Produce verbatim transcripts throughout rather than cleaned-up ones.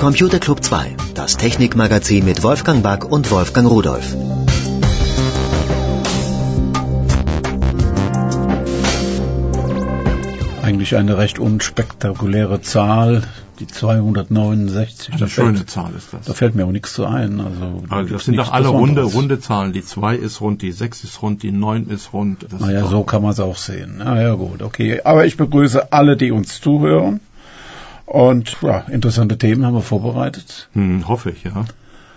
Computer Club zwei, das Technikmagazin mit Wolfgang Back und Wolfgang Rudolph. Eigentlich eine recht unspektakuläre Zahl, die zweihundertneunundsechzig. Eine schöne fällt, Zahl ist das. Da fällt mir auch nichts zu ein. Also, also das sind doch alle runde, runde Zahlen. Die zwei ist rund, die sechs ist rund, die neun ist rund. Das naja, ist so kann man es auch sehen. Na ja, gut, okay. Aber ich begrüße alle, die uns zuhören. Und ja, interessante Themen haben wir vorbereitet. Hm, hoffe ich, ja.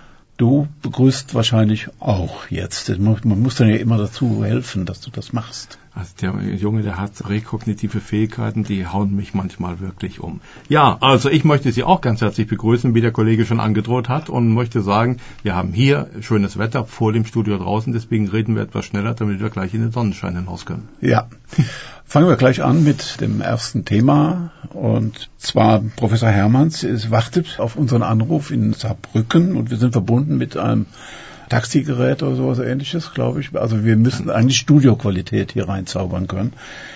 Du begrüßt wahrscheinlich auch jetzt. Man muss dann ja immer dazu helfen, dass du das machst. Also der Junge, der hat rekognitive Fähigkeiten, die hauen mich manchmal wirklich um. Ja, also ich möchte Sie auch ganz herzlich begrüßen, wie der Kollege schon angedroht hat, und möchte sagen, wir haben hier schönes Wetter vor dem Studio draußen, deswegen reden wir etwas schneller, damit wir gleich in den Sonnenschein hinaus können. Ja, fangen wir gleich an mit dem ersten Thema, und zwar Professor Hermanns es wartet auf unseren Anruf in Saarbrücken, und wir sind verbunden mit einem Taxigerät oder sowas Ähnliches, glaube ich. Also wir müssen eigentlich Studioqualität hier reinzaubern können.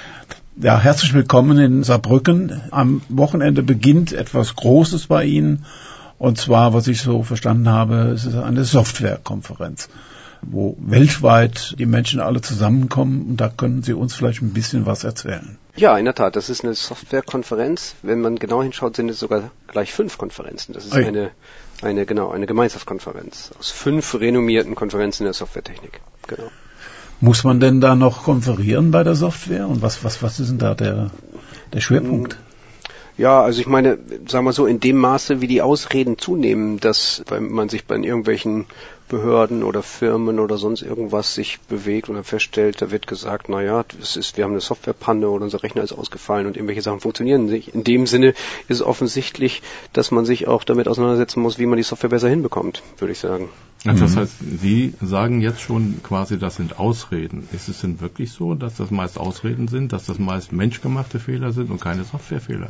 Ja, herzlich willkommen in Saarbrücken. Am Wochenende beginnt etwas Großes bei Ihnen. Und zwar, was ich so verstanden habe, es ist eine Softwarekonferenz, wo weltweit die Menschen alle zusammenkommen. Und da können Sie uns vielleicht ein bisschen was erzählen. Ja, in der Tat, das ist eine Softwarekonferenz. Wenn man genau hinschaut, sind es sogar gleich fünf Konferenzen. Das ist Oi. eine Eine, genau, eine Gemeinschaftskonferenz aus fünf renommierten Konferenzen der Softwaretechnik. Genau. Muss man denn da noch konferieren bei der Software? Und was, was, was ist denn da der, der Schwerpunkt? Ja, also ich meine, sagen wir so, in dem Maße, wie die Ausreden zunehmen, dass wenn man sich bei irgendwelchen Behörden oder Firmen oder sonst irgendwas sich bewegt oder feststellt, da wird gesagt, na ja, das ist, wir haben eine Softwarepanne oder unser Rechner ist ausgefallen und irgendwelche Sachen funktionieren nicht. In dem Sinne ist es offensichtlich, dass man sich auch damit auseinandersetzen muss, wie man die Software besser hinbekommt, würde ich sagen. Also das heißt, Sie sagen jetzt schon quasi, das sind Ausreden. Ist es denn wirklich so, dass das meist Ausreden sind, dass das meist menschgemachte Fehler sind und keine Softwarefehler?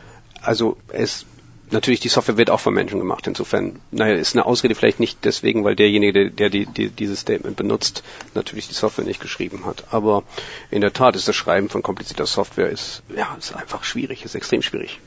Also es Natürlich, die Software wird auch von Menschen gemacht. Insofern, naja, ist eine Ausrede vielleicht nicht deswegen, weil derjenige, der, der die, die, dieses Statement benutzt, natürlich die Software nicht geschrieben hat. Aber in der Tat ist das Schreiben von komplizierter Software ist, ja, ist einfach schwierig, ist extrem schwierig.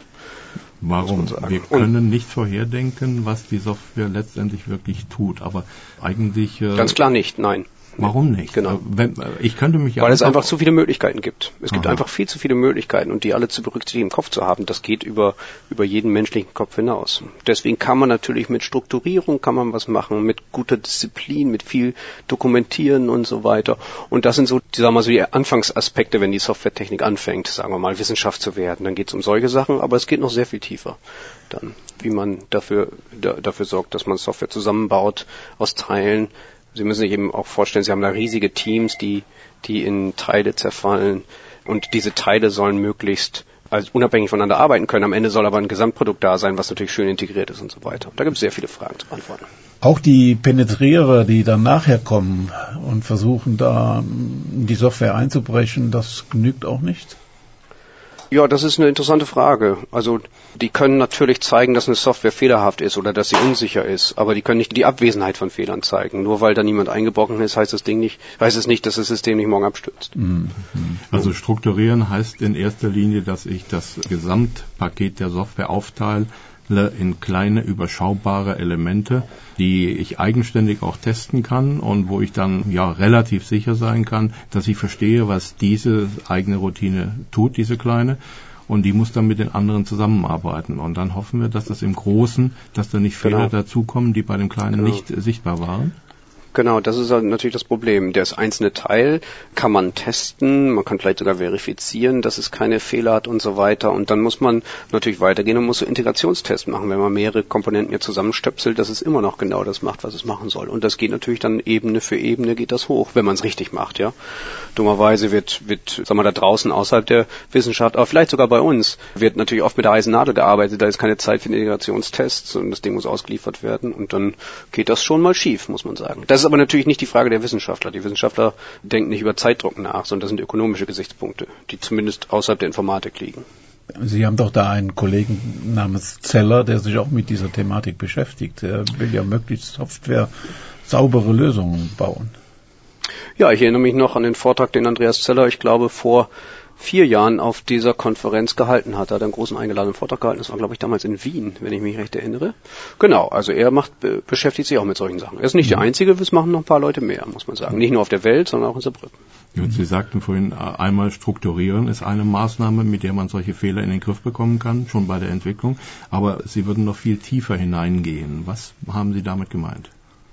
Warum? Wir können Und nicht vorherdenken, was die Software letztendlich wirklich tut. Aber eigentlich äh, ganz klar nicht, nein. Warum nicht? Genau. Wenn, ich könnte mich ja Weil es einfach zu viele Möglichkeiten gibt. Es gibt Aha. einfach viel zu viele Möglichkeiten und die alle zu berücksichtigen im Kopf zu haben, das geht über, über jeden menschlichen Kopf hinaus. Deswegen kann man natürlich mit Strukturierung kann man was machen, mit guter Disziplin, mit viel Dokumentieren und so weiter. Und das sind so, die, sagen wir mal, so die Anfangsaspekte, wenn die Softwaretechnik anfängt, sagen wir mal, Wissenschaft zu werden. Dann geht es um solche Sachen, aber es geht noch sehr viel tiefer. Dann, wie man dafür, da, dafür sorgt, dass man Software zusammenbaut aus Teilen. Sie müssen sich eben auch vorstellen, Sie haben da riesige Teams, die, die in Teile zerfallen und diese Teile sollen möglichst also unabhängig voneinander arbeiten können. Am Ende soll aber ein Gesamtprodukt da sein, was natürlich schön integriert ist und so weiter. Da gibt es sehr viele Fragen zu beantworten. Auch die Penetrierer, die dann nachher kommen und versuchen, da in die Software einzubrechen, das genügt auch nicht? Ja, das ist eine interessante Frage. Also die können natürlich zeigen, dass eine Software fehlerhaft ist oder dass sie unsicher ist, aber die können nicht die Abwesenheit von Fehlern zeigen. Nur weil da niemand eingebrochen ist, heißt das Ding nicht, heißt es nicht, dass das System nicht morgen abstürzt. Also strukturieren heißt in erster Linie, dass ich das Gesamtpaket der Software aufteile in kleine, überschaubare Elemente, die ich eigenständig auch testen kann und wo ich dann ja relativ sicher sein kann, dass ich verstehe, was diese eigene Routine tut, diese kleine, und die muss dann mit den anderen zusammenarbeiten. Und dann hoffen wir, dass das im Großen, dass da nicht Fehler Genau. dazukommen, die bei dem Kleinen Genau. nicht äh, sichtbar waren. Genau, das ist natürlich das Problem. Das einzelne Teil kann man testen, man kann vielleicht sogar verifizieren, dass es keine Fehler hat und so weiter. Und dann muss man natürlich weitergehen und muss so Integrationstests machen, wenn man mehrere Komponenten hier zusammenstöpselt, dass es immer noch genau das macht, was es machen soll. Und das geht natürlich dann Ebene für Ebene geht das hoch, wenn man es richtig macht, ja. Dummerweise wird, wird, sagen wir da draußen außerhalb der Wissenschaft, aber vielleicht sogar bei uns, wird natürlich oft mit der heißen Nadel gearbeitet, da ist keine Zeit für Integrationstests und das Ding muss ausgeliefert werden und dann geht das schon mal schief, muss man sagen. Das ist aber natürlich nicht die Frage der Wissenschaftler. Die Wissenschaftler denken nicht über Zeitdruck nach, sondern das sind ökonomische Gesichtspunkte, die zumindest außerhalb der Informatik liegen. Sie haben doch da einen Kollegen namens Zeller, der sich auch mit dieser Thematik beschäftigt. Er will ja möglichst Software saubere Lösungen bauen. Ja, ich erinnere mich noch an den Vortrag, den Andreas Zeller, ich glaube, vor vier Jahren auf dieser Konferenz gehalten hat. Er hat einen großen eingeladenen Vortrag gehalten. Das war, glaube ich, damals in Wien, wenn ich mich recht erinnere. Genau, also er macht, be- beschäftigt sich auch mit solchen Sachen. Er ist nicht mhm. der Einzige, es machen noch ein paar Leute mehr, muss man sagen. Nicht nur auf der Welt, sondern auch in Saarbrücken. Und Sie sagten vorhin, einmal strukturieren ist eine Maßnahme, mit der man solche Fehler in den Griff bekommen kann, schon bei der Entwicklung. Aber Sie würden noch viel tiefer hineingehen. Was haben Sie damit gemeint?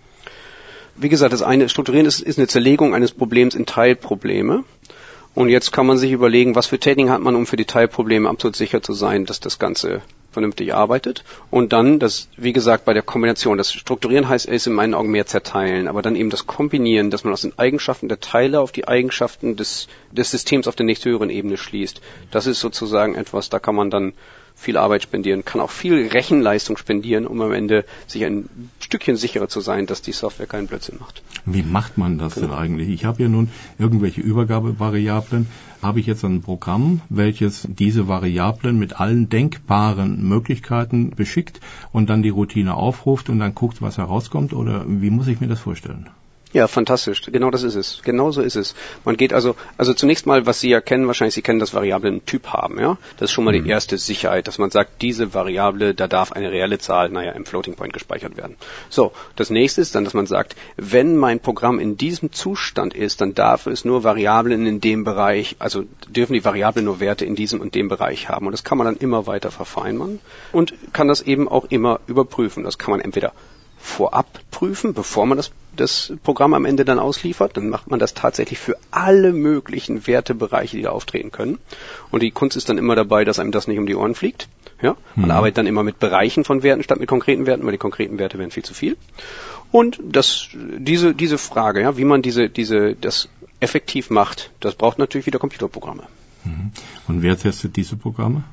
Wie gesagt, das eine Strukturieren ist, ist eine Zerlegung eines Problems in Teilprobleme. Und jetzt kann man sich überlegen, was für Techniken hat man, um für die Teilprobleme absolut sicher zu sein, dass das Ganze vernünftig arbeitet. Und dann, das, wie gesagt, bei der Kombination, das Strukturieren heißt, ist in meinen Augen mehr zerteilen, aber dann eben das Kombinieren, dass man aus den Eigenschaften der Teile auf die Eigenschaften des, des Systems auf der nächsthöheren Ebene schließt. Das ist sozusagen etwas, da kann man dann viel Arbeit spendieren, kann auch viel Rechenleistung spendieren, um am Ende sich ein Stückchen sicherer zu sein, dass die Software keinen Blödsinn macht. Wie macht man das genau. denn eigentlich? Ich habe ja nun irgendwelche Übergabevariablen. Habe ich jetzt ein Programm, welches diese Variablen mit allen denkbaren Möglichkeiten beschickt und dann die Routine aufruft und dann guckt, was herauskommt? Oder wie muss ich mir das vorstellen? Ja, fantastisch. Genau das ist es. Genau so ist es. Man geht also, also zunächst mal, was Sie ja kennen, wahrscheinlich Sie kennen, dass Variablen einen Typ haben, ja. Das ist schon mal mhm. die erste Sicherheit, dass man sagt, diese Variable, da darf eine reelle Zahl, naja, im Floating Point gespeichert werden. So. Das nächste ist dann, dass man sagt, wenn mein Programm in diesem Zustand ist, dann darf es nur Variablen in dem Bereich, also dürfen die Variablen nur Werte in diesem und dem Bereich haben. Und das kann man dann immer weiter verfeinern und kann das eben auch immer überprüfen. Das kann man entweder vorab prüfen, bevor man das, das Programm am Ende dann ausliefert. Dann macht man das tatsächlich für alle möglichen Wertebereiche, die da auftreten können. Und die Kunst ist dann immer dabei, dass einem das nicht um die Ohren fliegt. Ja? Man mhm. arbeitet dann immer mit Bereichen von Werten statt mit konkreten Werten, weil die konkreten Werte werden viel zu viel. Und das, diese, diese Frage, ja, wie man diese, diese, das effektiv macht, das braucht natürlich wieder Computerprogramme. Mhm. Und wer testet diese Programme?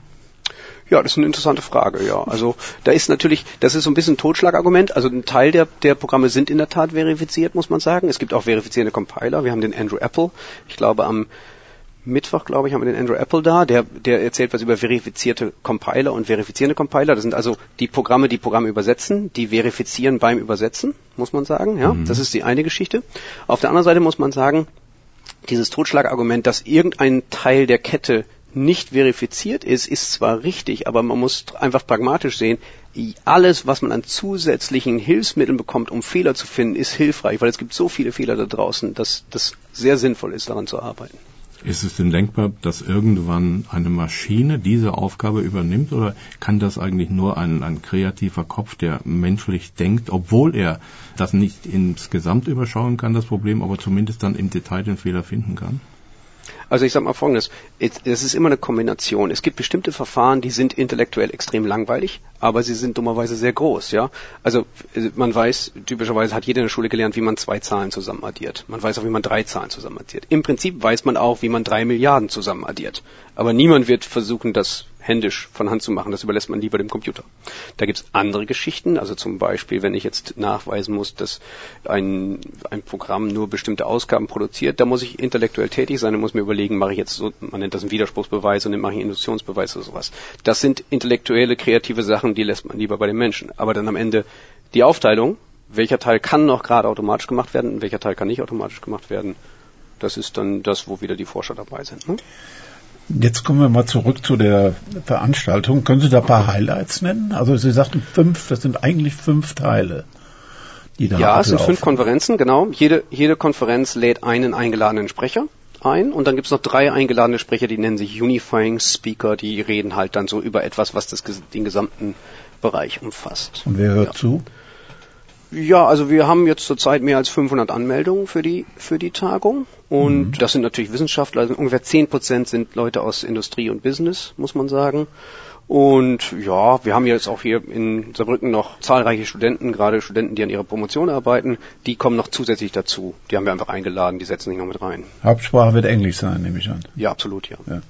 Ja, das ist eine interessante Frage, ja. Also da ist natürlich, das ist so ein bisschen ein Totschlagargument. Also ein Teil der, der Programme sind in der Tat verifiziert, muss man sagen. Es gibt auch verifizierende Compiler. Wir haben den Andrew Apple. Ich glaube, am Mittwoch, glaube ich, haben wir den Andrew Apple da. Der, der erzählt was über verifizierte Compiler und verifizierende Compiler. Das sind also die Programme, die Programme übersetzen, die verifizieren beim Übersetzen, muss man sagen. Ja, mhm. Das ist die eine Geschichte. Auf der anderen Seite muss man sagen, dieses Totschlagargument, dass irgendein Teil der Kette nicht verifiziert ist, ist zwar richtig, aber man muss einfach pragmatisch sehen, alles, was man an zusätzlichen Hilfsmitteln bekommt, um Fehler zu finden, ist hilfreich, weil es gibt so viele Fehler da draußen, dass das sehr sinnvoll ist, daran zu arbeiten. Ist es denn denkbar, dass irgendwann eine Maschine diese Aufgabe übernimmt, oder kann das eigentlich nur ein, ein kreativer Kopf, der menschlich denkt, obwohl er das nicht insgesamt überschauen kann, das Problem, aber zumindest dann im Detail den Fehler finden kann? Also ich sage mal Folgendes, es ist immer eine Kombination. Es gibt bestimmte Verfahren, die sind intellektuell extrem langweilig, aber sie sind dummerweise sehr groß. Ja, also man weiß, typischerweise hat jeder in der Schule gelernt, wie man zwei Zahlen zusammen addiert. Man weiß auch, wie man drei Zahlen zusammen addiert. Im Prinzip weiß man auch, wie man drei Milliarden zusammen addiert. Aber niemand wird versuchen, das händisch von Hand zu machen, das überlässt man lieber dem Computer. Da gibt's andere Geschichten, also zum Beispiel, wenn ich jetzt nachweisen muss, dass ein, ein Programm nur bestimmte Ausgaben produziert, da muss ich intellektuell tätig sein und muss mir überlegen, mache ich jetzt so, man nennt das einen Widerspruchsbeweis und dann mache ich einen Induktionsbeweis oder sowas. Das sind intellektuelle, kreative Sachen, die lässt man lieber bei den Menschen. Aber dann am Ende die Aufteilung, welcher Teil kann noch gerade automatisch gemacht werden und welcher Teil kann nicht automatisch gemacht werden, das ist dann das, wo wieder die Forscher dabei sind. Hm? Jetzt kommen wir mal zurück zu der Veranstaltung. Können Sie da ein paar Highlights nennen? Also Sie sagten fünf, das sind eigentlich fünf Teile, die da Ja, es sind fünf Konferenzen, genau. Jede, jede Konferenz lädt einen eingeladenen Sprecher ein und dann gibt es noch drei eingeladene Sprecher, die nennen sich Unifying Speaker, die reden halt dann so über etwas, was das, den gesamten Bereich umfasst. Und wer hört ja. zu? Ja, also wir haben jetzt zurzeit mehr als fünfhundert Anmeldungen für die für die Tagung und mhm. das sind natürlich Wissenschaftler, also ungefähr zehn Prozent sind Leute aus Industrie und Business, muss man sagen. Und ja, wir haben jetzt auch hier in Saarbrücken noch zahlreiche Studenten, gerade Studenten, die an ihrer Promotion arbeiten, die kommen noch zusätzlich dazu. Die haben wir einfach eingeladen, die setzen sich noch mit rein. Hauptsprache wird Englisch sein, nehme ich an. Ja, absolut, ja. ja.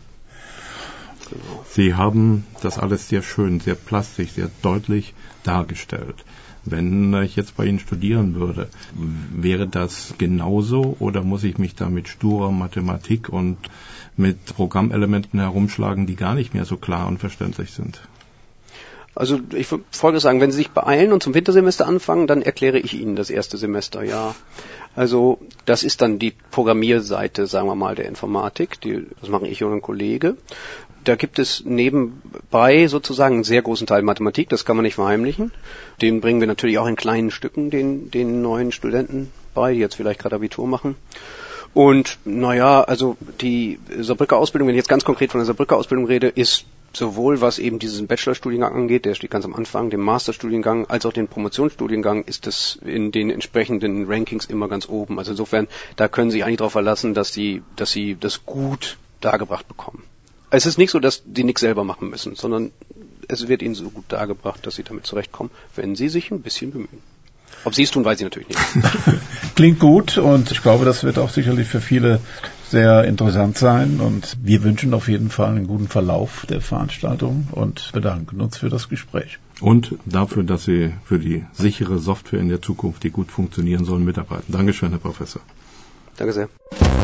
Genau. Sie haben das alles sehr schön, sehr plastisch, sehr deutlich dargestellt. Wenn ich jetzt bei Ihnen studieren würde, wäre das genauso oder muss ich mich da mit sturer Mathematik und mit Programmelementen herumschlagen, die gar nicht mehr so klar und verständlich sind? Also ich würde Folgendes sagen, wenn Sie sich beeilen und zum Wintersemester anfangen, dann erkläre ich Ihnen das erste Semester, ja. Also das ist dann die Programmierseite, sagen wir mal, der Informatik. Die, das mache ich und ein Kollege. Da gibt es nebenbei sozusagen einen sehr großen Teil Mathematik, das kann man nicht verheimlichen. Den bringen wir natürlich auch in kleinen Stücken den, den neuen Studenten bei, die jetzt vielleicht gerade Abitur machen. Und naja, also die Saarbrücker Ausbildung, wenn ich jetzt ganz konkret von der Saarbrücker Ausbildung rede, ist sowohl was eben diesen Bachelorstudiengang angeht, der steht ganz am Anfang, den Masterstudiengang, als auch den Promotionsstudiengang, ist das in den entsprechenden Rankings immer ganz oben. Also insofern, da können Sie sich eigentlich darauf verlassen, dass Sie, dass Sie das gut dargebracht bekommen. Es ist nicht so, dass die nichts selber machen müssen, sondern es wird ihnen so gut dargebracht, dass sie damit zurechtkommen, wenn sie sich ein bisschen bemühen. Ob sie es tun, weiß ich natürlich nicht. Klingt gut und ich glaube, das wird auch sicherlich für viele sehr interessant sein und wir wünschen auf jeden Fall einen guten Verlauf der Veranstaltung und bedanken uns für das Gespräch. Und dafür, dass Sie für die sichere Software in der Zukunft, die gut funktionieren soll, mitarbeiten. Dankeschön, Herr Professor. Danke sehr.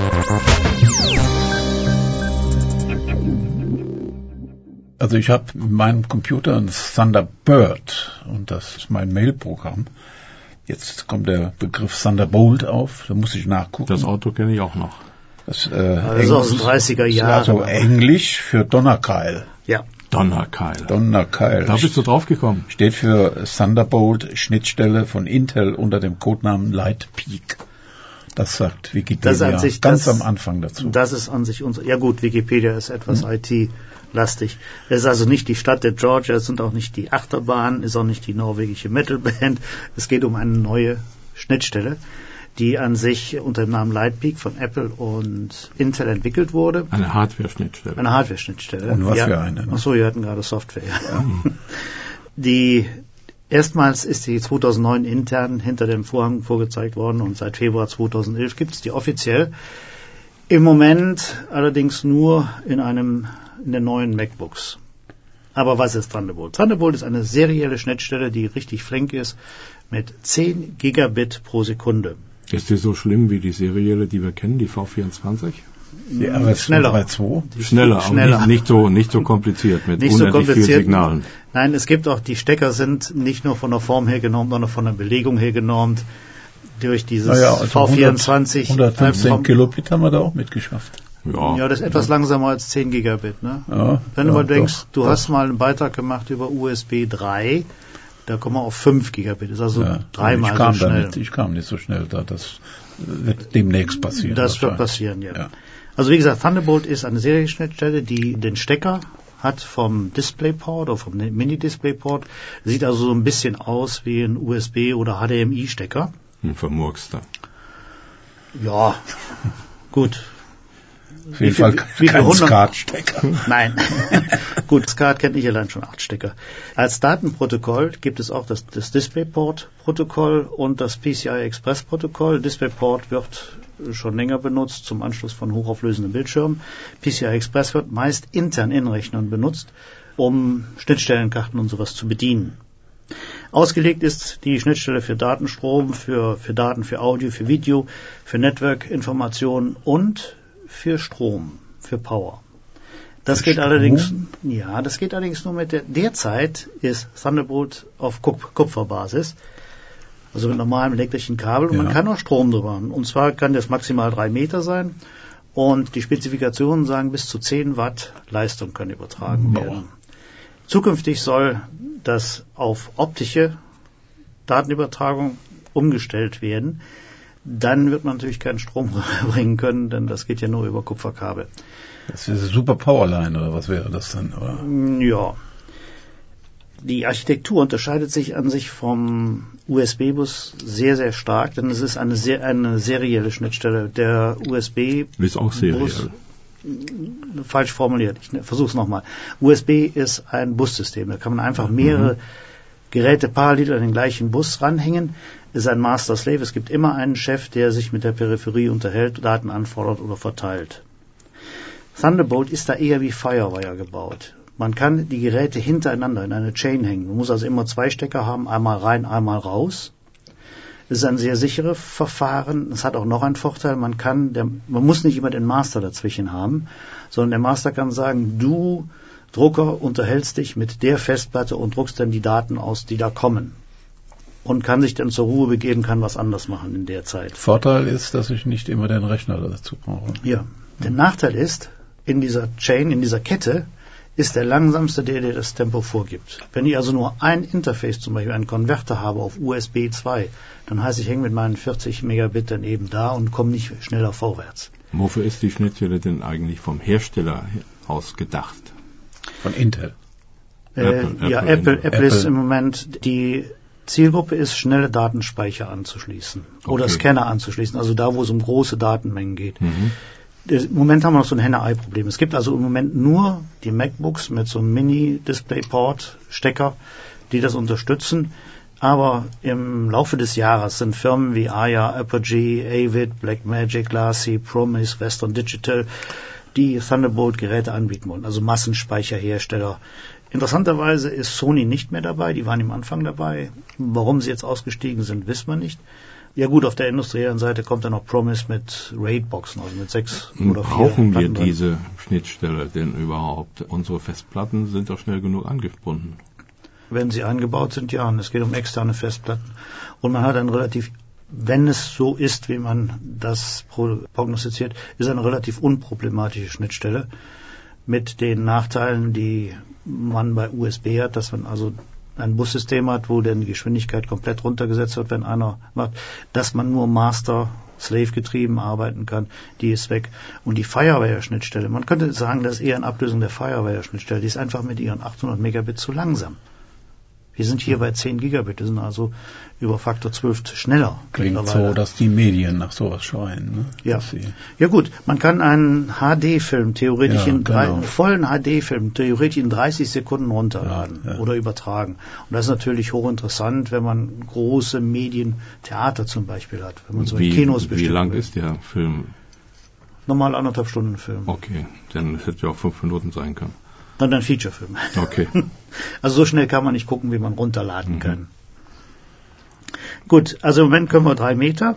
Also ich habe in meinem Computer ein Thunderbird und das ist mein Mailprogramm. Jetzt kommt der Begriff Thunderbolt auf, da muss ich nachgucken. Das Auto kenne ich auch noch. Das, äh, also aus den dreißiger Jahren. Also Englisch für Donnerkeil. Ja. Donnerkeil. Donnerkeil. Da bist du drauf gekommen. Steht für Thunderbolt, Schnittstelle von Intel unter dem Codenamen Lightpeak. Das sagt Wikipedia das an sich, ganz das, am Anfang dazu. Das ist an sich unser, ja gut, Wikipedia ist etwas hm. I T-lastig. Es ist also nicht die Stadt der Georgia, es sind auch nicht die Achterbahnen, ist auch nicht die norwegische Metalband. Es geht um eine neue Schnittstelle, die an sich unter dem Namen Lightpeak von Apple und Intel entwickelt wurde. Eine Hardware-Schnittstelle. Eine Hardware-Schnittstelle. Und was ja. für eine? Ne? Achso, wir hatten gerade Software. Ja. Die Erstmals ist die zweitausendneun intern hinter dem Vorhang vorgezeigt worden und seit Februar zweitausendelf gibt es die offiziell. Im Moment allerdings nur in einem in den neuen MacBooks. Aber was ist Thunderbolt? Thunderbolt ist eine serielle Schnittstelle, die richtig flink ist, mit zehn Gigabit pro Sekunde. Ist die so schlimm wie die serielle, die wir kennen, die V vierundzwanzig? Die R S zwei drei zwei? Schneller, schneller. aber nicht, nicht, so, nicht so kompliziert, mit nicht unendlich so kompliziert. vielen Signalen. Nein, es gibt auch, die Stecker sind nicht nur von der Form her genormt, sondern von der Belegung her genormt. Durch dieses naja, also V vierundzwanzig. hundertfünfzehn vom, Kilobit haben wir da auch mitgeschafft. Ja, ja, das ist etwas langsamer als zehn Gigabit. Ne? Ja, Wenn du ja, mal denkst, doch, du doch. hast mal einen Beitrag gemacht über U S B drei, da kommen wir auf fünf Gigabit. Das ist also ja, dreimal ich kam so schnell. Damit, ich kam nicht so schnell da. Das wird demnächst passieren. Das wird passieren, ja. ja. Also wie gesagt, Thunderbolt ist eine Serienschnittstelle, die den Stecker hat vom DisplayPort oder vom Mini-DisplayPort. Sieht also so ein bisschen aus wie ein U S B- oder H D M I-Stecker. Ein Vermurkster. Ja, gut. Auf jeden Fall kein SCART-Stecker. Nein. Gut, SCART kennt ich allein schon acht Stecker. Als Datenprotokoll gibt es auch das, das DisplayPort-Protokoll und das P C I-Express-Protokoll. DisplayPort wird schon länger benutzt zum Anschluss von hochauflösenden Bildschirmen. P C I-Express wird meist intern in Rechnern benutzt, um Schnittstellenkarten und sowas zu bedienen. Ausgelegt ist die Schnittstelle für Datenstrom, für, für Daten, für Audio, für Video, für Network-Informationen und für Strom, für Power. Das für geht Strom? allerdings, ja, das geht allerdings nur mit der, derzeit ist Thunderbolt auf Kup- Kupferbasis, also mit normalem elektrischen Kabel und ja. man kann auch Strom drüber haben. Und zwar kann das maximal drei Meter sein und die Spezifikationen sagen, bis zu zehn Watt Leistung können übertragen Boah. werden. Zukünftig soll das auf optische Datenübertragung umgestellt werden. Dann wird man natürlich keinen Strom bringen können, denn das geht ja nur über Kupferkabel. Das ist eine super Powerline, oder was wäre das dann? Oder? Ja. Die Architektur unterscheidet sich an sich vom U S B-Bus sehr, sehr stark, denn es ist eine, sehr, eine serielle Schnittstelle. Der U S B-Bus... Ist auch seriell. Falsch formuliert, ich versuche es nochmal. U S B ist ein Bussystem, da kann man einfach mehrere mhm. Geräte parallel an den gleichen Bus ranhängen. Es ist ein Master-Slave, es gibt immer einen Chef, der sich mit der Peripherie unterhält, Daten anfordert oder verteilt. Thunderbolt ist da eher wie Firewire gebaut. Man kann die Geräte hintereinander in eine Chain hängen. Man muss also immer zwei Stecker haben, einmal rein, einmal raus. Es ist ein sehr sicheres Verfahren. Es hat auch noch einen Vorteil, man kann, der, man muss nicht immer den Master dazwischen haben, sondern der Master kann sagen, du Drucker, unterhältst dich mit der Festplatte und druckst dann die Daten aus, die da kommen. Und kann sich dann zur Ruhe begeben, kann was anders machen in der Zeit. Vorteil ist, dass ich nicht immer den Rechner dazu brauche. Ja, der Nachteil ist, in dieser Chain, in dieser Kette, ist der langsamste der, der das Tempo vorgibt. Wenn ich also nur ein Interface, zum Beispiel einen Konverter habe auf U S B zwei, dann heißt, ich hänge mit meinen vierzig Megabit dann eben da und komme nicht schneller vorwärts. Wofür ist die Schnittstelle denn eigentlich vom Hersteller aus gedacht? Von Intel. Äh, Apple, ja, Apple, Apple, Apple. Apple ist im Moment, die Zielgruppe ist, schnelle Datenspeicher anzuschließen oder Okay. Scanner anzuschließen, also da, wo es um große Datenmengen geht. Mhm. Im Moment haben wir noch so ein Henne-Ei-Problem. Es gibt also im Moment nur die MacBooks mit so einem Mini-Displayport-Stecker, die das unterstützen. Aber im Laufe des Jahres sind Firmen wie Aya, Apogee, Avid, Blackmagic, Glassy, Promise, Western Digital, die Thunderbolt-Geräte anbieten wollen, also Massenspeicherhersteller. Interessanterweise ist Sony nicht mehr dabei, die waren am Anfang dabei. Warum sie jetzt ausgestiegen sind, wissen wir nicht. Ja gut, auf der industriellen Seite kommt dann noch Promise mit RAID-Boxen, also mit sechs oder vier. Brauchen wir Platten drin. diese Schnittstelle denn überhaupt? Unsere Festplatten sind doch schnell genug angebunden. Wenn sie eingebaut sind, ja. Und es geht um externe Festplatten. Und man hat ein relativ, wenn es so ist, wie man das prognostiziert, ist eine relativ unproblematische Schnittstelle mit den Nachteilen, die man bei U S B hat, dass man also ein Bussystem hat, wo dann die Geschwindigkeit komplett runtergesetzt wird, wenn einer macht, dass man nur Master-Slave-getrieben arbeiten kann, die ist weg. Und die Firewire-Schnittstelle, man könnte sagen, das ist eher eine Ablösung der Firewire-Schnittstelle, die ist einfach mit ihren achthundert Megabit zu langsam. Wir sind hier bei zehn Gigabit, wir sind also über Faktor zwölf schneller. Klingt so, dass die Medien nach sowas schreien. Ne? Ja. Sie Ja gut, man kann einen H D-Film theoretisch Ja, in drei, genau. einen vollen H D-Film theoretisch in dreißig Sekunden runterladen Ja, ja. oder übertragen. Und das ist natürlich hochinteressant, wenn man große Medien, Theater zum Beispiel hat, wenn man so in Wie, Kinos wie bestimmt lang will. ist der Film? Normal anderthalb Stunden Film. Okay, dann hätte ja auch fünf Minuten sein können. Dann ein Feature-Film. Okay. Also so schnell kann man nicht gucken, wie man runterladen mhm. kann. Gut, also im Moment können wir drei Meter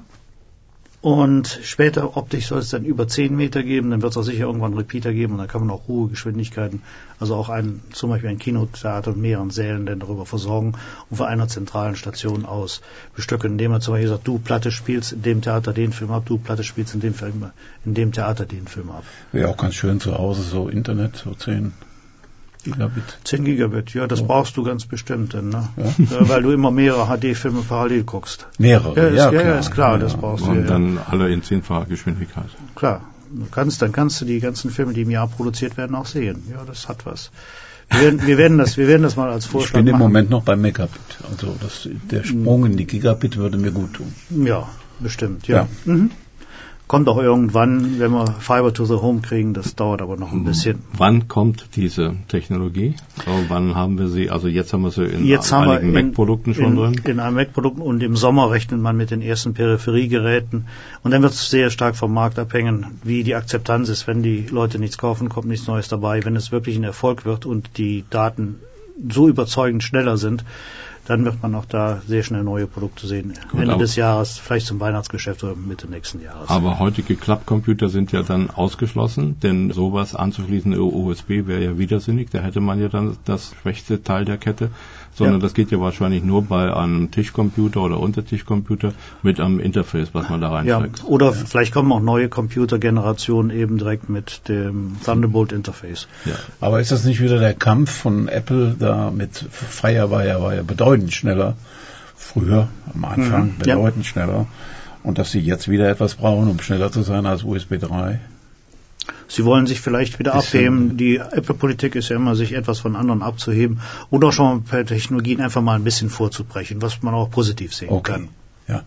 und später optisch soll es dann über zehn Meter geben, dann wird es auch sicher irgendwann einen Repeater geben und dann kann man auch hohe Geschwindigkeiten, also auch ein, zum Beispiel ein Kinotheater mit mehreren Sälen dann darüber versorgen und von einer zentralen Station aus bestücken, indem man zum Beispiel sagt, du Platte spielst in dem Theater den Film ab, du Platte spielst in dem Film, in dem Theater den Film ab. wäre auch ganz schön zu Hause, so Internet, so zehn Gigabit. zehn Gigabit, ja, das Oh. brauchst du ganz bestimmt, denn, ne? Ja. Ja, weil du immer mehrere H D-Filme parallel guckst. Mehrere, Ja, ist, ja, ja, klar. ist klar, Ja, das ja. brauchst du. Und Ja, dann alle in zehnfacher Geschwindigkeit. klar. Du kannst, dann kannst du die ganzen Filme, die im Jahr produziert werden, auch sehen. Ja, das hat was. Wir werden, wir werden das, wir werden das mal als Ich Vorschlag bin im machen. Moment noch bei Megabit. Also das, der Sprung in die Gigabit würde mir gut tun. Ja, bestimmt, ja. Ja. Mhm. Kommt auch irgendwann, wenn wir Fiber to the Home kriegen, das dauert aber noch ein bisschen. Wann kommt diese Technologie? So, wann haben wir sie? Also jetzt haben wir sie in Jetzt haben wir einigen in- Mac-Produkten schon in, drin. In einem Mac-Produkt und im Sommer rechnet man mit den ersten Peripheriegeräten. Und dann wird es sehr stark vom Markt abhängen, wie die Akzeptanz ist. Wenn die Leute nichts kaufen, kommt nichts Neues dabei. Wenn es wirklich ein Erfolg wird und die Daten so überzeugend schneller sind, dann wird man auch da sehr schnell neue Produkte sehen. Gut, Ende aber- des Jahres, vielleicht zum Weihnachtsgeschäft oder Mitte nächsten Jahres. Aber heutige Klappcomputer sind ja dann ausgeschlossen, denn sowas anzuschließen über U S B wäre ja widersinnig. Da hätte man ja dann das schwächste Teil der Kette. Sondern Ja. das geht ja wahrscheinlich nur bei einem Tischcomputer oder Untertischcomputer mit einem Interface, was man da Ja, reinsteckt. oder vielleicht kommen auch neue Computergenerationen eben direkt mit dem Thunderbolt-Interface. Ja. Aber ist das nicht wieder der Kampf von Apple da mit Firewire, war ja bedeutend schneller. Früher, am Anfang, Mhm, ja. bedeutend schneller. Und dass sie jetzt wieder etwas brauchen, um schneller zu sein als U S B drei. Sie wollen sich vielleicht wieder Bisschen. abheben. Die Apple-Politik ist ja immer, sich etwas von anderen abzuheben oder auch schon per Technologien einfach mal ein bisschen vorzubrechen, was man auch positiv sehen Okay. kann. Ja.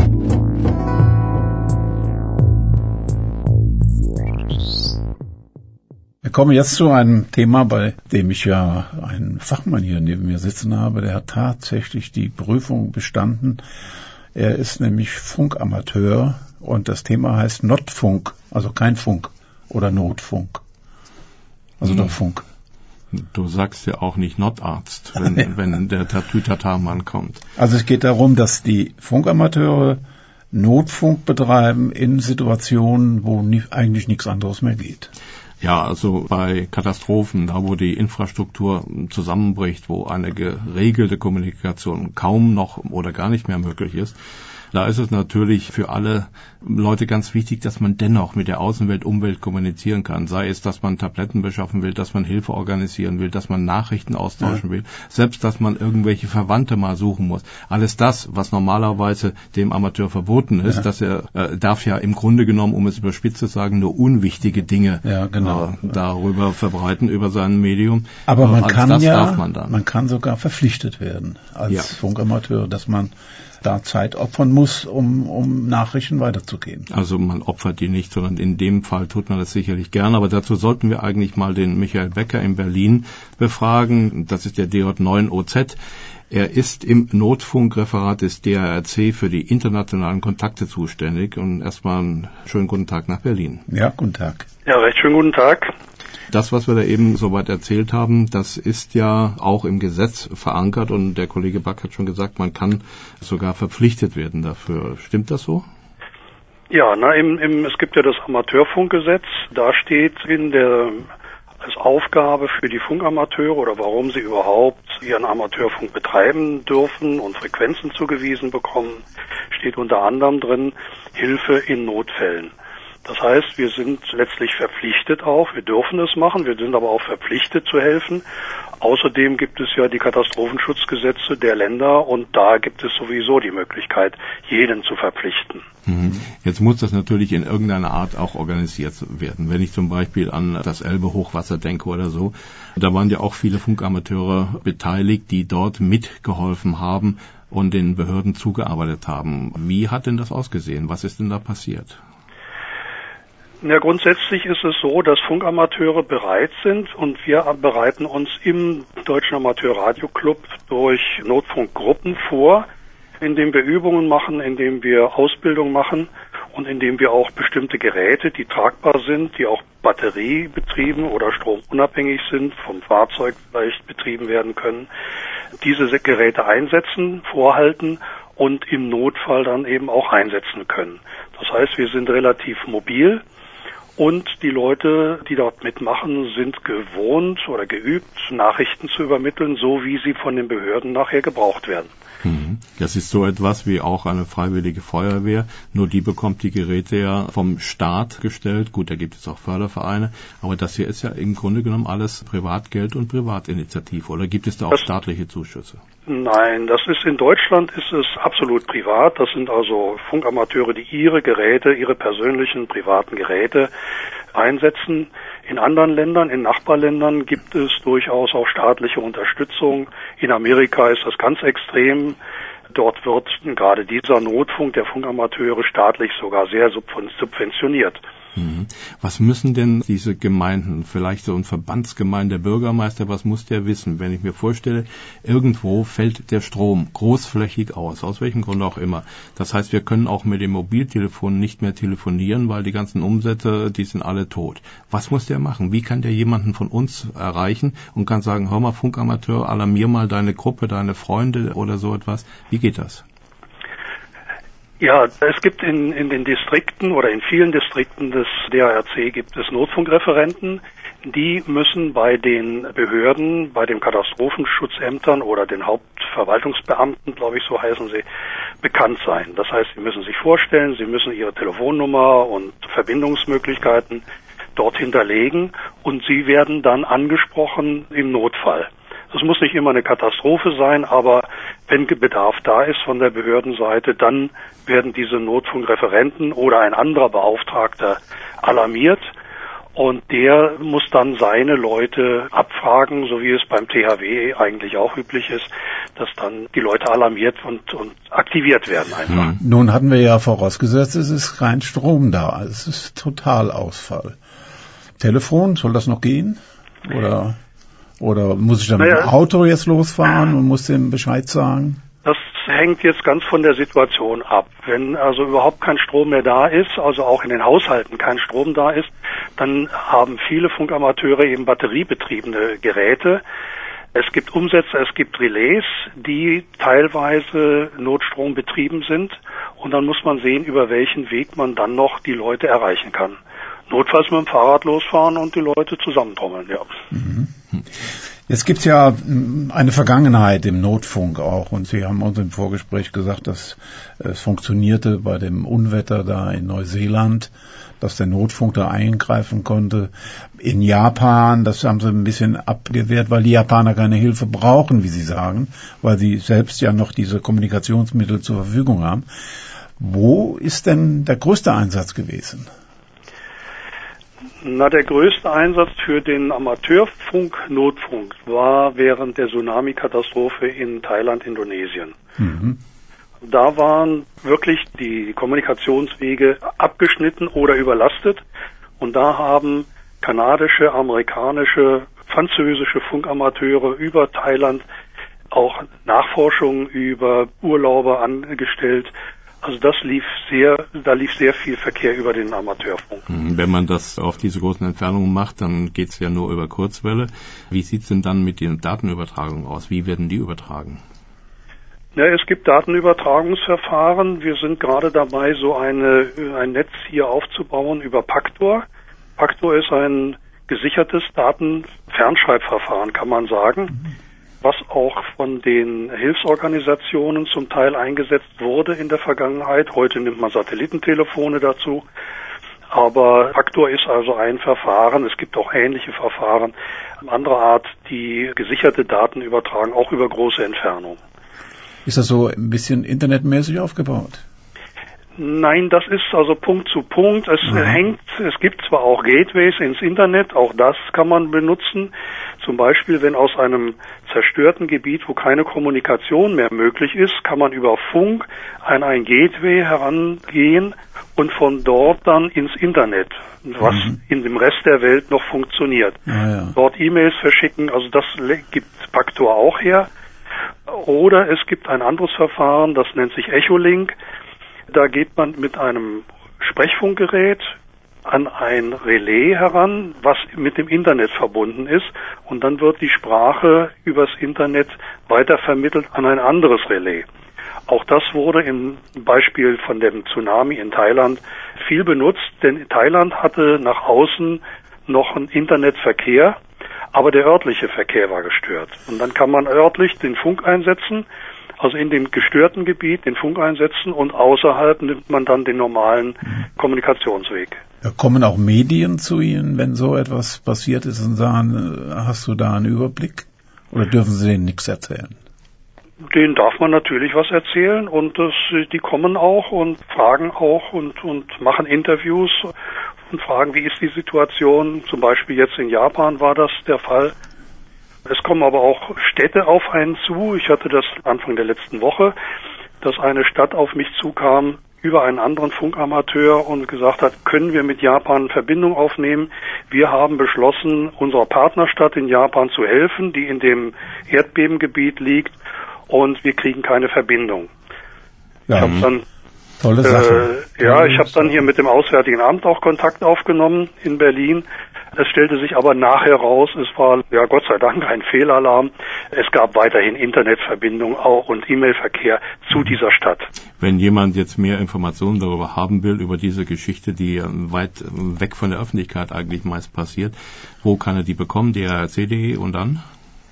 Wir kommen jetzt zu einem Thema, bei dem ich ja einen Fachmann hier neben mir sitzen habe. Der hat tatsächlich die Prüfung bestanden. Er ist nämlich Funkamateur und das Thema heißt Notfunk, also kein Funk oder Notfunk. Also doch Funk. Du sagst ja auch nicht Notarzt, wenn, wenn der Tatütata-Mann kommt. Also es geht darum, dass die Funkamateure Notfunk betreiben in Situationen, wo nie, eigentlich nichts anderes mehr geht. Ja, also bei Katastrophen, da wo die Infrastruktur zusammenbricht, wo eine geregelte Kommunikation kaum noch oder gar nicht mehr möglich ist, da ist es natürlich für alle Leute ganz wichtig, dass man dennoch mit der Außenwelt, Umwelt kommunizieren kann. Sei es, dass man Tabletten beschaffen will, dass man Hilfe organisieren will, dass man Nachrichten austauschen ja. will, selbst, dass man irgendwelche Verwandte mal suchen muss. Alles das, was normalerweise dem Amateur verboten ist, ja. dass er äh, darf ja im Grunde genommen, um es überspitzt zu sagen, nur unwichtige Dinge ja, genau. äh, darüber verbreiten, über sein Medium. Aber man als kann das ja, darf man, dann. man kann sogar verpflichtet werden als ja. Funkamateur, dass man da Zeit opfern muss, um, um Nachrichten weiterzugeben. Also man opfert die nicht, sondern in dem Fall tut man das sicherlich gern. Aber dazu sollten wir eigentlich mal den Michael Becker in Berlin befragen. Das ist der D J neun O Z. Er ist im Notfunkreferat des D A R C für die internationalen Kontakte zuständig. Und erstmal einen schönen guten Tag nach Berlin. Ja, guten Tag. Ja, recht schönen guten Tag. Das, was wir da eben soweit erzählt haben, das ist ja auch im Gesetz verankert und der Kollege Back hat schon gesagt, man kann sogar verpflichtet werden dafür. Stimmt das so? Ja, na, im, im, es gibt ja das Amateurfunkgesetz, da steht in der als Aufgabe für die Funkamateure oder warum sie überhaupt ihren Amateurfunk betreiben dürfen und Frequenzen zugewiesen bekommen, steht unter anderem drin Hilfe in Notfällen. Das heißt, wir sind letztlich verpflichtet auch, wir dürfen es machen, wir sind aber auch verpflichtet zu helfen. Außerdem gibt es ja die Katastrophenschutzgesetze der Länder und da gibt es sowieso die Möglichkeit, jeden zu verpflichten. Jetzt muss das natürlich in irgendeiner Art auch organisiert werden. Wenn ich zum Beispiel an das Elbe-Hochwasser denke oder so, da waren ja auch viele Funkamateure beteiligt, die dort mitgeholfen haben und den Behörden zugearbeitet haben. Wie hat denn das ausgesehen? Was ist denn da passiert? Ja, grundsätzlich ist es so, dass Funkamateure bereit sind und wir bereiten uns im Deutschen Amateurradioclub durch Notfunkgruppen vor, indem wir Übungen machen, indem wir Ausbildung machen und indem wir auch bestimmte Geräte, die tragbar sind, die auch batteriebetrieben oder stromunabhängig sind, vom Fahrzeug vielleicht betrieben werden können, diese Geräte einsetzen, vorhalten und im Notfall dann eben auch einsetzen können. Das heißt, wir sind relativ mobil. Und die Leute, die dort mitmachen, sind gewohnt oder geübt, Nachrichten zu übermitteln, so wie sie von den Behörden nachher gebraucht werden. Das ist so etwas wie auch eine freiwillige Feuerwehr, nur die bekommt die Geräte ja vom Staat gestellt. Gut, da gibt es auch Fördervereine, aber das hier ist ja im Grunde genommen alles Privatgeld und Privatinitiative. Oder gibt es da auch das, staatliche Zuschüsse? Nein, das ist in Deutschland ist es absolut privat. Das sind also Funkamateure, die ihre Geräte, ihre persönlichen privaten Geräte einsetzen. In anderen Ländern, in Nachbarländern gibt es durchaus auch staatliche Unterstützung. In Amerika ist das ganz extrem. Dort wird gerade dieser Notfunk der Funkamateure staatlich sogar sehr subventioniert. Was müssen denn diese Gemeinden, vielleicht so ein Verbandsgemeinde, der Bürgermeister, was muss der wissen? Wenn ich mir vorstelle, irgendwo fällt der Strom großflächig aus, aus welchem Grund auch immer. Das heißt, wir können auch mit dem Mobiltelefon nicht mehr telefonieren, weil die ganzen Umsätze, die sind alle tot. Was muss der machen? Wie kann der jemanden von uns erreichen und kann sagen, hör mal, Funkamateur, alarmier mal deine Gruppe, deine Freunde oder so etwas? Wie geht das? Ja, es gibt in, in den Distrikten oder in vielen Distrikten des D A R C gibt es Notfunkreferenten. Die müssen bei den Behörden, bei den Katastrophenschutzämtern oder den Hauptverwaltungsbeamten, glaube ich, so heißen sie, bekannt sein. Das heißt, sie müssen sich vorstellen, sie müssen ihre Telefonnummer und Verbindungsmöglichkeiten dort hinterlegen und sie werden dann angesprochen im Notfall. Das muss nicht immer eine Katastrophe sein, aber wenn Bedarf da ist von der Behördenseite, dann werden diese Notfunkreferenten oder ein anderer Beauftragter alarmiert und der muss dann seine Leute abfragen, so wie es beim T H W eigentlich auch üblich ist, dass dann die Leute alarmiert und, und aktiviert werden einfach. Nun hatten wir ja vorausgesetzt, es ist kein Strom da, es ist Totalausfall. Telefon, soll das noch gehen? Oder... Oder muss ich dann naja, mit dem Auto jetzt losfahren und muss dem Bescheid sagen? Das hängt jetzt ganz von der Situation ab. Wenn also überhaupt kein Strom mehr da ist, also auch in den Haushalten kein Strom da ist, dann haben viele Funkamateure eben batteriebetriebene Geräte. Es gibt Umsätze, es gibt Relais, die teilweise notstrombetrieben sind. Und dann muss man sehen, über welchen Weg man dann noch die Leute erreichen kann. notfalls mit dem Fahrrad losfahren und die Leute zusammentrommeln, ja. Mhm. Jetzt gibt's ja eine Vergangenheit im Notfunk auch und Sie haben uns im Vorgespräch gesagt, dass es funktionierte bei dem Unwetter da in Neuseeland, dass der Notfunk da eingreifen konnte. In Japan, das haben sie ein bisschen abgewehrt, weil die Japaner keine Hilfe brauchen, wie Sie sagen, weil sie selbst ja noch diese Kommunikationsmittel zur Verfügung haben. Wo ist denn der größte Einsatz gewesen? Na, der größte Einsatz für den Amateurfunk-Notfunk war während der Tsunami-Katastrophe in Thailand, Indonesien. Mhm. Da waren wirklich die Kommunikationswege abgeschnitten oder überlastet und da haben kanadische, amerikanische, französische Funkamateure über Thailand auch Nachforschungen über Urlauber angestellt. Also das lief sehr, da lief sehr viel Verkehr über den Amateurfunk. Wenn man das auf diese großen Entfernungen macht, dann geht's ja nur über Kurzwelle. Wie sieht's denn dann mit den Datenübertragungen aus? Wie werden die übertragen? Ja, es gibt Datenübertragungsverfahren. Wir sind gerade dabei, so eine, ein Netz hier aufzubauen über Pactor. Pactor ist ein gesichertes Datenfernschreibverfahren, kann man sagen. Mhm. Was auch von den Hilfsorganisationen zum Teil eingesetzt wurde in der Vergangenheit. Heute nimmt man Satellitentelefone dazu. Aber Pactor ist also ein Verfahren. Es gibt auch ähnliche Verfahren, andere Art, die gesicherte Daten übertragen, auch über große Entfernungen. Ist das so ein bisschen internetmäßig aufgebaut? Nein, das ist also Punkt zu Punkt. Es mhm. hängt, es gibt zwar auch Gateways ins Internet, auch das kann man benutzen. Zum Beispiel, wenn aus einem zerstörten Gebiet, wo keine Kommunikation mehr möglich ist, kann man über Funk an ein Gateway herangehen und von dort dann ins Internet, was mhm. in dem Rest der Welt noch funktioniert. Ah, ja. Dort E-Mails verschicken, also das gibt Pactor auch her. Oder es gibt ein anderes Verfahren, das nennt sich Echolink. Da geht man mit einem Sprechfunkgerät an ein Relais heran, was mit dem Internet verbunden ist, und dann wird die Sprache übers Internet weitervermittelt an ein anderes Relais. Auch das wurde im Beispiel von dem Tsunami in Thailand viel benutzt, denn Thailand hatte nach außen noch einen Internetverkehr, aber der örtliche Verkehr war gestört. Und dann kann man örtlich den Funk einsetzen, also in dem gestörten Gebiet den Funk einsetzen, und außerhalb nimmt man dann den normalen Kommunikationsweg. Ja, kommen auch Medien zu Ihnen, wenn so etwas passiert ist, und sagen, hast du da einen Überblick? Oder dürfen Sie denen nichts erzählen? Denen darf man natürlich was erzählen, und das, die kommen auch und fragen auch und, und machen Interviews und fragen, wie ist die Situation. Zum Beispiel jetzt in Japan war das der Fall. Es kommen aber auch Städte auf einen zu. Ich hatte das Anfang der letzten Woche, dass eine Stadt auf mich zukam über einen anderen Funkamateur und gesagt hat, können wir mit Japan Verbindung aufnehmen? Wir haben beschlossen, unserer Partnerstadt in Japan zu helfen, die in dem Erdbebengebiet liegt, und wir kriegen keine Verbindung. Ja, ich habe dann tolle Sache. Äh, ja, ich habe dann hier mit dem Auswärtigen Amt auch Kontakt aufgenommen in Berlin. Es stellte sich aber nachher raus, es war ja Gott sei Dank ein Fehlalarm. Es gab weiterhin Internetverbindung auch und E-Mail-Verkehr zu dieser Stadt. Wenn jemand jetzt mehr Informationen darüber haben will, über diese Geschichte, die weit weg von der Öffentlichkeit eigentlich meist passiert, wo kann er die bekommen? D R C punkt de und dann?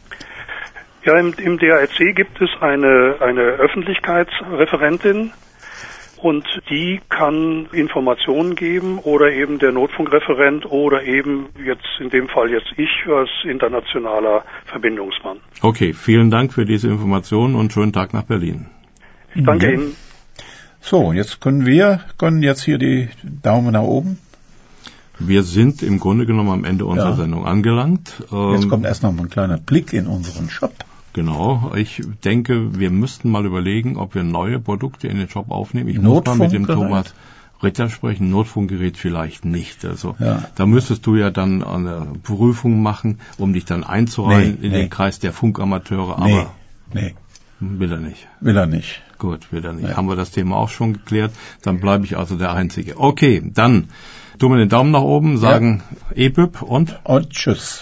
Ja, im, im D R C gibt es eine, eine Öffentlichkeitsreferentin, und die kann Informationen geben, oder eben der Notfunkreferent, oder eben jetzt in dem Fall jetzt ich als internationaler Verbindungsmann. Okay, vielen Dank für diese Informationen und schönen Tag nach Berlin. Ich danke ja. Ihnen. So, jetzt können wir, können jetzt hier die Daumen nach oben. Wir sind im Grunde genommen am Ende unserer ja. Sendung angelangt. Jetzt kommt erst noch mal ein kleiner Blick in unseren Shop. Genau, ich denke, wir müssten mal überlegen, ob wir neue Produkte in den Shop aufnehmen. Ich muss mal mit dem Thomas Ritter sprechen, Notfunkgerät vielleicht nicht. Also ja. da müsstest du ja dann eine Prüfung machen, um dich dann einzureihen nee, in nee. den Kreis der Funkamateure. Nee, aber nee. will er nicht. Will er nicht. Gut, will er nicht. Nee. Haben wir das Thema auch schon geklärt. Dann bleibe ich also der Einzige. Okay, dann tun wir den Daumen nach oben, sagen ja. E B U B und, und tschüss.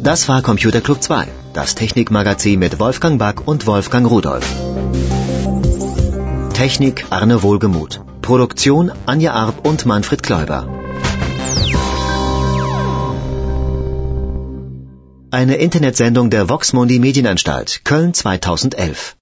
Das war Computer Club zwei, das Technikmagazin mit Wolfgang Back und Wolfgang Rudolph. Technik Arne Wohlgemuth. Produktion Anja Arp und Manfred Kläuber. Eine Internetsendung der Vox Mundi Medienanstalt, Köln zweitausendelf.